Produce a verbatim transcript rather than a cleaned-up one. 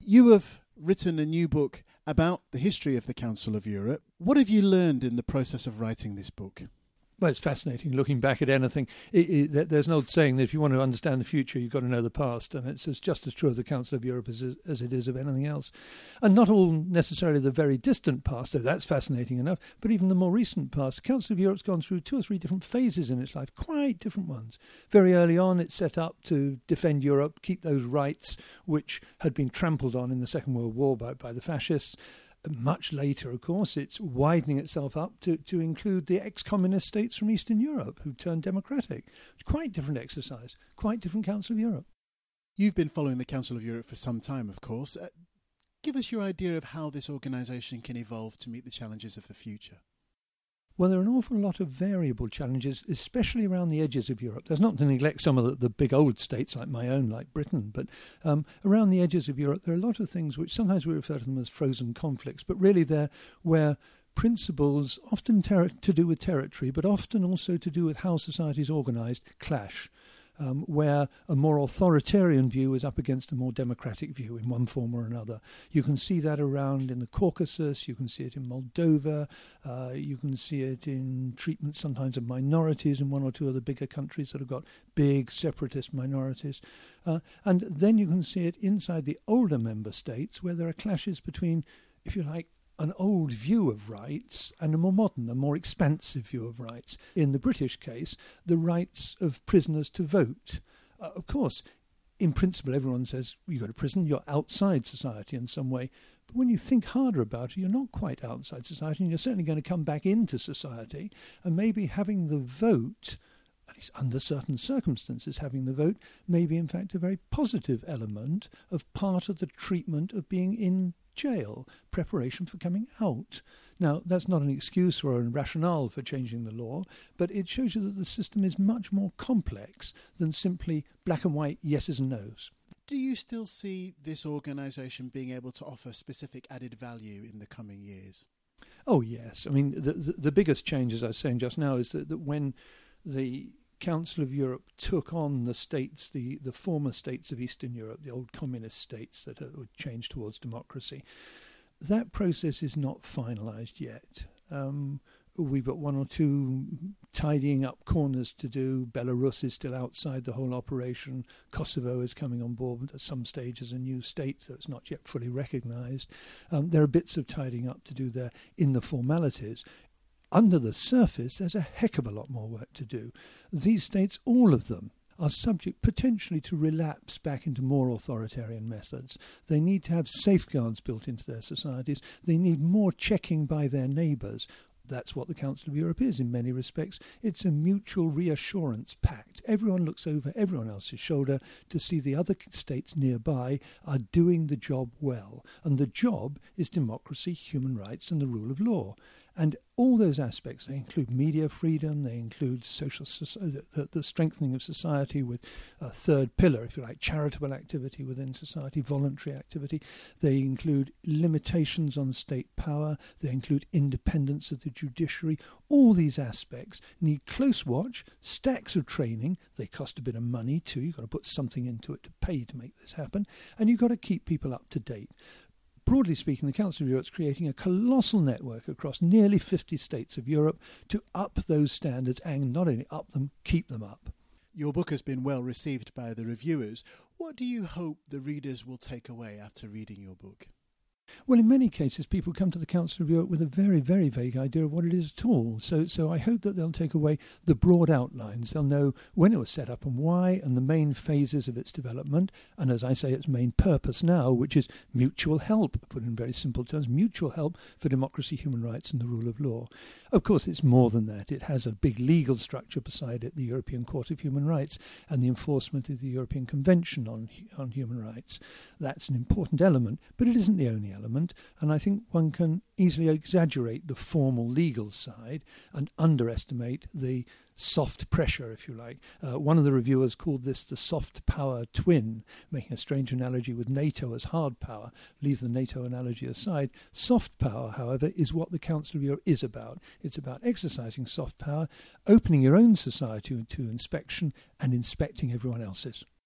You have written a new book about the history of the Council of Europe. What have you learned in the process of writing this book? Well, it's fascinating looking back at anything. It, it, there's an old saying that if you want to understand the future, you've got to know the past, and it's just as true of the Council of Europe as, as it is of anything else. And not all necessarily the very distant past, though that's fascinating enough, but even the more recent past. The Council of Europe's gone through two or three different phases in its life, quite different ones. Very early on, it set up to defend Europe, keep those rights which had been trampled on in the Second World War by, by the fascists. Much later, of course, it's widening itself up to, to include the ex-communist states from Eastern Europe who turned democratic. It's quite different exercise, quite different Council of Europe. You've been following the Council of Europe for some time, of course. Uh, give us your idea of how this organisation can evolve to meet the challenges of the future. Well, there are an awful lot of variable challenges, especially around the edges of Europe. There's not to neglect some of the, the big old states like my own, like Britain, but um, around the edges of Europe, there are a lot of things which sometimes we refer to them as frozen conflicts, but really they're where principles, often ter- to do with territory, but often also to do with how society is organised, clash. Um, where a more authoritarian view is up against a more democratic view in one form or another. You can see that around in the Caucasus, you can see it in Moldova, uh, you can see it in treatment sometimes of minorities in one or two of the bigger countries that have got big separatist minorities. Uh, and then you can see it inside the older member states where there are clashes between, if you like, an old view of rights and a more modern, a more expansive view of rights. In the British case, the rights of prisoners to vote. Uh, of course, in principle, everyone says you go to prison, you're outside society in some way. But when you think harder about it, you're not quite outside society, and you're certainly going to come back into society. And maybe having the vote, at least under certain circumstances, having the vote may be, in fact, a very positive element of part of the treatment of being in jail, preparation for coming out. Now, that's not an excuse or a rationale for changing the law, but it shows you that the system is much more complex than simply black and white yeses and nos. Do you still see this organisation being able to offer specific added value in the coming years? Oh, yes. I mean, the, the, the biggest change, as I was saying just now, is that, that when the Council of Europe took on the states, the, the former states of Eastern Europe, the old communist states that would change towards democracy. That process is not finalised yet. Um, we've got one or two tidying up corners to do. Belarus is still outside the whole operation. Kosovo is coming on board at some stage as a new state, so it's not yet fully recognised. Um, there are bits of tidying up to do there in the formalities. Under the surface, there's a heck of a lot more work to do. These states, all of them, are subject potentially to relapse back into more authoritarian methods. They need to have safeguards built into their societies. They need more checking by their neighbours. That's what the Council of Europe is in many respects. It's a mutual reassurance pact. Everyone looks over everyone else's shoulder to see the other states nearby are doing the job well. And the job is democracy, human rights and the rule of law. And all those aspects, they include media freedom, they include social the, the strengthening of society with a third pillar, if you like, charitable activity within society, voluntary activity. They include limitations on state power. They include independence of the judiciary. All these aspects need close watch, stacks of training. They cost a bit of money too. You've got to put something into it to pay to make this happen. And you've got to keep people up to date. Broadly speaking, the Council of Europe is creating a colossal network across nearly fifty states of Europe to up those standards and not only up them, keep them up. Your book has been well received by the reviewers. What do you hope the readers will take away after reading your book? Well, in many cases, people come to the Council of Europe with a very, very vague idea of what it is at all. So so I hope that they'll take away the broad outlines. They'll know when it was set up and why, and the main phases of its development, and as I say, its main purpose now, which is mutual help, put in very simple terms, mutual help for democracy, human rights and the rule of law. Of course, it's more than that. It has a big legal structure beside it, the European Court of Human Rights and the enforcement of the European Convention on, on Human Rights. That's an important element, but it isn't the only element, and I think one can easily exaggerate the formal legal side and underestimate the soft pressure, if you like. Uh, one of the reviewers called this the soft power twin, making a strange analogy with NATO as hard power. Leave the NATO analogy aside. Soft power, however, is what the Council of Europe is about. It's about exercising soft power, opening your own society to inspection and inspecting everyone else's.